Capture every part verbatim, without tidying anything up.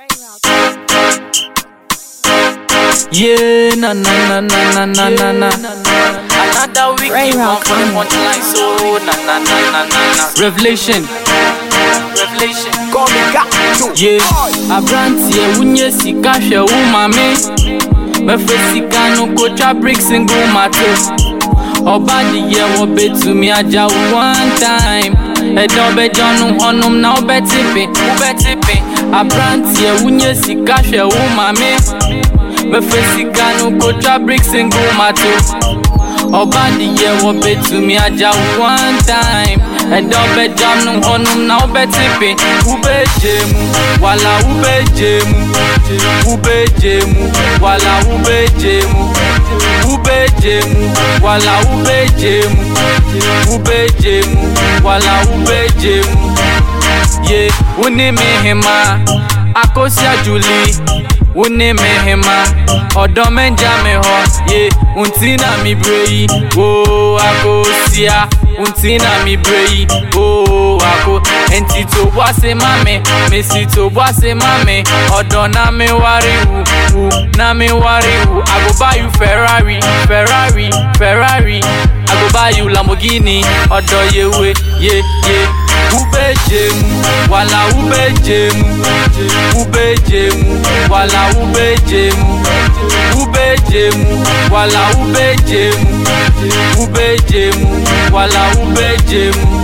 Yeah, na na na na na na na na. Another week you want for the punchline, so na na na na na na. Revelation, Revelation. Call me Gato. Yeah, Abrantie unye sika hwe wo mame. Me fe sika no kocha bricks single matter. Obadi ye wo betumi aja one time. E don be jonu honum na obetipe, obetipe. Abrantie unye sika hwe wo mame. Me fe sika no kocha bricks single matter. Obadi ye wo betumi aja one time. E don be jonu honum na obetipe. Ube jemu, wala ube jemu. Ube jemu, wala ube jemu. Ube jemu, wala ube jemu. Ube jemu, wala ube jemu. Yeah, uni mehema, akosia Julie. Uni mehema, odo menja meho. Yeah, untina mi brei, oh akosia. Untina mi brei, oh ako. Enti to wase mame, mesi to wase mame. Odo na me wari u, u na me wari u. I go buy you Ferrari, Ferrari, Ferrari. I go buy you Lamborghini, odo yewe, yeah, yeah. Ube jemu, wala ube jemu. Ube jemu, wala ube jemu. Ube jemu, wala ube jemu. Ube jemu, wala ube jemu.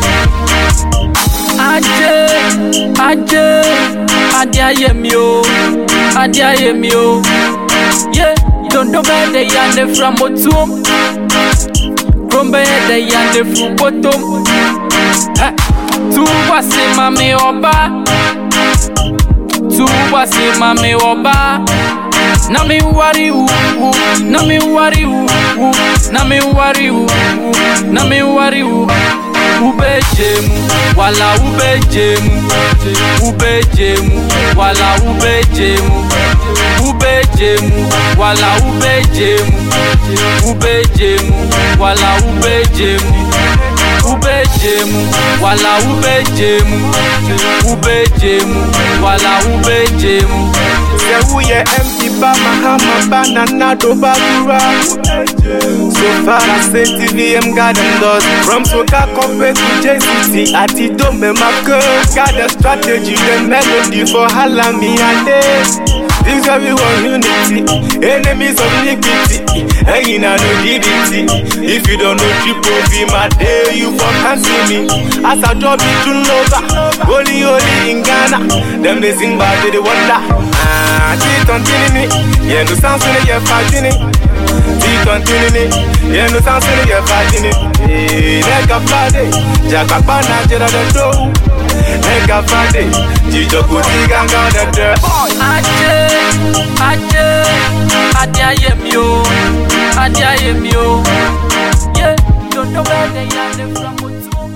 Aje, aje, adia yemio, adia yemio. Yeah, don't know where they are from bottom. From where they are from bottom. Tu wasi mame oba, tu wasi mame oba. Na mi wari u, u, na mi wari u, u, na mi wari u, u, na mi wari u. Ube jemu, wala ube jemu. Ube jemu, wala ube jemu. Ube jemu, wala ube jemu. Ube jemu, wala ube jemu. Ube jemu, wala ube jemu. Ube jemu, wala ube jemu. Se uye empty ba mahama banana do bagura. So far as T V M got them doors. From Soka compared to J C T, at the dome my girl. Got the strategy, the melody for Halami and day. This is we want unity, enemies of iniquity. Hey, you know no D D T. If you don't know triple V, my day you for can't see me. As I drop it to Nova, holy holy in Ghana. Them they sing about they wonder. Ah, T continue, yeah no sounds in the fighting. T continue, yeah no sounds in the fighting. Hey, nigga Friday, Jacka Bana Jera the dough. Nigga Friday, Jijo Kuti Ganga the dirt. Aje, aje, adia yemio, adia yemio. Yeah, don't know where they are from.